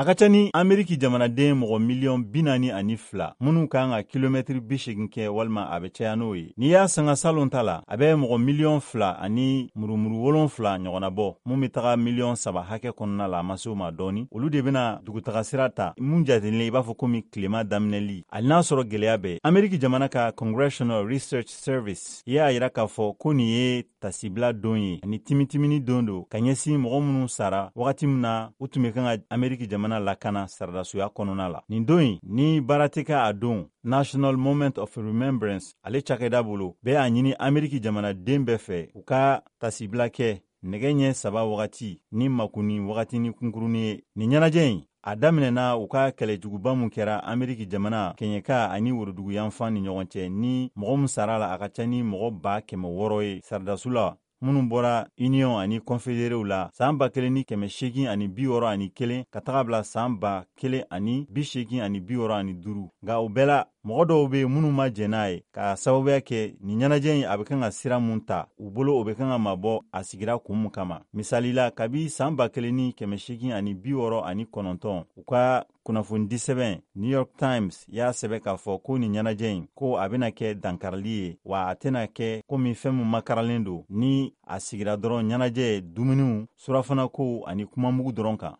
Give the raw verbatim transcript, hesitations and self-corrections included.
A ka ca ni Ameriki jamanaden mɔgɔ miliyɔn bi naani ani fila minnu kan ka kilomɛtiri bi segin kɛ walima a bɛ caya n'o ye. N'i y'a sanga salon ta la, a bɛ mɔgɔ miliyɔn fila ani murumuru wolonfila ɲɔgɔnna bɔ mun bɛ taga miliyɔn saba hakɛ kɔnɔna la a ma se o ma dɔɔni. Olu de bɛna dugutaga sira ta mun jatelen i b'a fɔ komi tilema daminɛli. Hali n'a sɔrɔ gɛlɛya bɛ, Ameriki jamana ka Congressional Research Service y'a yira k'a fɔ ko nin ye tasibila don ye ani timitimini don don ka ɲɛsin mɔgɔ minnu sara wagati min na u tun bɛ kan ka Ameriki jamana lakana saradasuya kɔnɔna la. Nin don in, ni baara tɛ kɛ a don, National Moment of Remembrance ale cakɛda bolo bɛ a ɲini Ameriki jamanaden bɛɛ fɛ u ka tasibila kɛ nɛgɛ ɲɛ saba wagati ni makuni wagati ni kunkurunin ye. Nin ɲɛnajɛ in a daminɛna u ka kɛlɛjuguba mun kɛra Ameriki jamana kɛɲɛka ani worodugu yanfan ni ɲɔgɔn cɛ ni mɔgɔ min sara la a ka ca ni mɔgɔ ba kɛmɛ wɔɔrɔ ye saradasu la minnu bɔra Union ani Confederew la san ba kelen ni kɛmɛ seegin ani bi wɔɔrɔ ani kelen ka taga bila san ba kelen ani bi seegin ani bi wɔɔrɔ ani duuru. Nka o bɛɛ la mɔgɔ dɔw bɛ minnu ma jɛn n'a ye ka sababuya kɛ nin ɲɛnajɛ in a bɛ kan ka sira mun ta u bolo o bɛ kan ka mabɔ a sigira kun mun kama. Misali la kabi san ba kelen ni kɛmɛ seegin ani bi wɔɔrɔ ani kɔnɔntɔn u ka kunnafoni di sɛbɛn New York Times y'a sɛbɛn k'a fɔ ko nin ɲɛnajɛ in ko a bɛna kɛ dankarili ye wa a tɛna kɛ komi fɛn min makaralen don ni a sigira dɔrɔn ɲɛnajɛ dumuniw surafana ko ani kumamugu dɔrɔn kan.